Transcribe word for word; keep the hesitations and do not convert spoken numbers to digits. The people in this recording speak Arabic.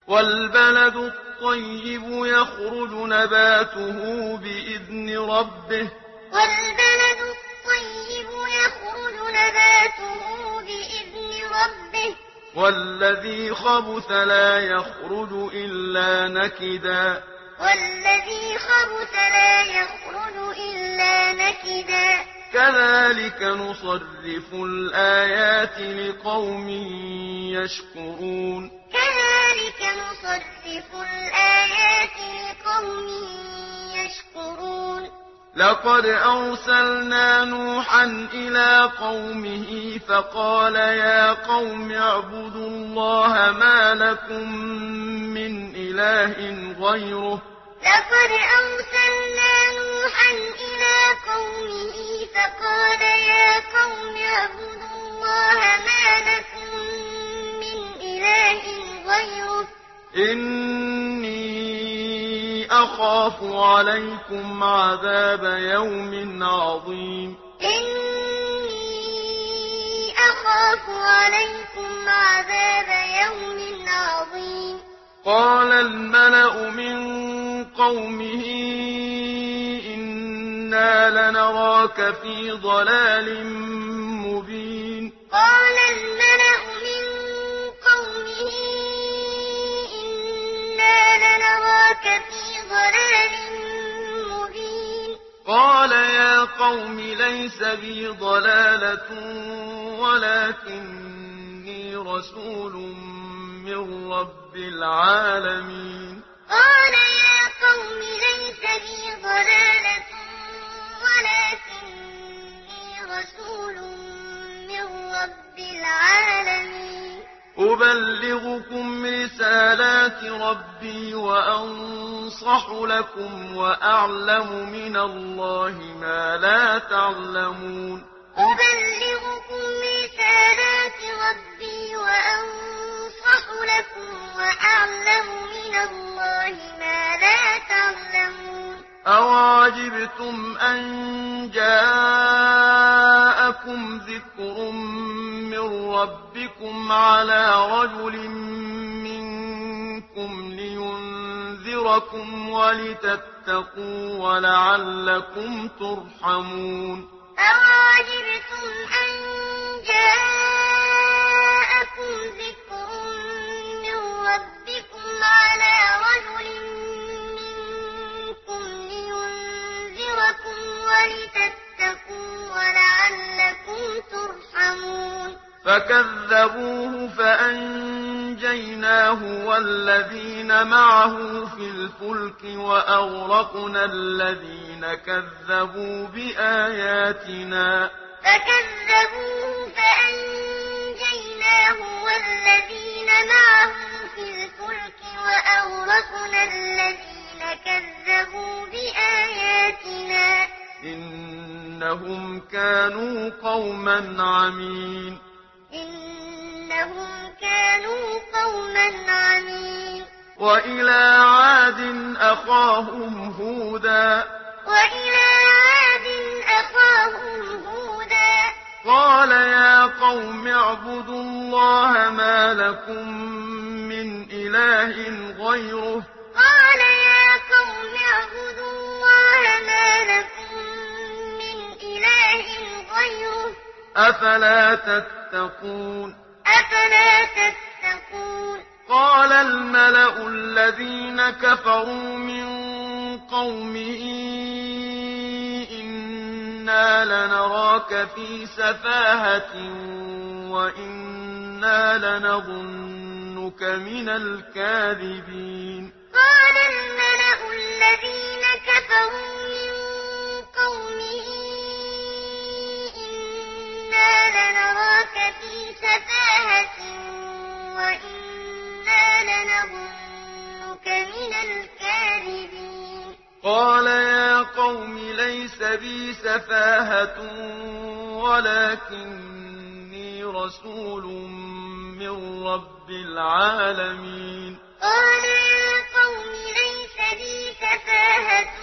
والبلد الطيب يخرج نباته بإذن ربه والبلد الطيب يخرج نباته بإذن ربه والذي خبث لا يخرج إلا نكدا والذي خبث لا يخرج إلا نكدا كذلك نصرف الآيات لقوم يشكرون كذلك نصرف الآيات لقوم يشكرون لقد أرسلنا نوحا إلى قومه فقال يا قوم اعبدوا الله ما لكم من إله غيره لقد أرسلنا نوحا إلى قومه فقال يا قوم اعبدوا الله ما لكم من إله غيره إني أخاف عليكم عذاب يوم عظيم إني أخاف عليكم عذاب يوم عظيم قال الملأ من قومه إنا لنراك في ضلال مبين قال الملأ من قومه إنا لنراك في ضلال مبين قال يا قوم ليس بي ضلالة ولكني رسول من رب العالمين قال يا قوم ليس بي ضلالة ولكني رسول من رب العالمين أبلغكم رسالات ربي وأنصح لكم وأعلم من الله ما لا تعلمون أبلغكم رسالات ربي وأنصح لكم وأعلم من الله ما لا تعلمون أَوَعَجِبْتُمْ أَن جَاءَكُمْ ذِكْرٌ مِّن رَّبِّكُمْ عَلَىٰ رَجُلٍ مِّنكُمْ لِيُنذِرَكُمْ وَلِتَتَّقُوا وَلَعَلَّكُمْ تُرْحَمُونَ أَوَعَجِبْتُمْ أَن جَاءَكُمْ ذِكْرٌ مِّن رَّبِّكُمْ عَلَىٰ رَجُلٍ مِّنكُمْ لِيُنذِرَكُمْ وَلِتَتَّقُوا وَلَعَلَّكُمْ تُرْحَمُونَ فَكَذَّبُوهُ فَأَنجَيْنَاهُ وَالَّذِينَ معه في الْفُلْكِ وَأَغْرَقْنَا الَّذِينَ كَذَّبُوا بِآيَاتِنَا فَكَذَّبُوهُ فَأَنجَيْنَاهُ وَالَّذِينَ معه في الْفُلْكِ وَأَغْرَقْنَا الَّذِينَ كَذَّبُوا بِآيَاتِنَا إِنَّهُمْ كَانُوا قَوْمًا عَمِينَ إِنَّهُمْ كَانُوا قَوْمًا عَمِينَ وَإِلَىٰ عَادٍ أَخَاهُمْ هُودًا وَإِلَىٰ عَادٍ أَخَاهُمْ هُودًا قَالَ يَا قَوْمِ اعْبُدُوا اللَّهَ مَا لَكُم مِّنْ إِلَٰهٍ غَيْرُهُ قَالَ يَا قَوْمِ اعْبُدُوا اللَّهَ مَا لَكُم مِّنْ إِلَٰهٍ غَيْرُهُ أَفَلَا تَتَّقُونَ أَفَلَا تَتَّقُونَ قَالَ الْمَلَأُ الَّذِينَ كَفَرُوا مِن قَوْمِهِ إِنَّا لَنَرَاكَ فِي سَفَاهَةٍ وَإِنَّا لَنَظُنُّكَ مِنَ الْكَاذِبِينَ قَالَ الْمَلَأُ الَّذِينَ كَفَرُوا مِن قَوْمِهِ إِنَّا لَنَرَاكَ فِي سَفَاهَةٍ وَإِنَّا لَنَظُنُّكَ مِنَ الْكَاذِبِينَ قَالَ يَا قَوْمِ لَيْسَ بِي سَفَاهَةٌ وَلَٰكِنِّي رَسُولٌ مِّن رَّبِّ الْعَالَمِينَ قَالَ يَا قَوْمِ لَيْسَ بِي سَفَاهَةٌ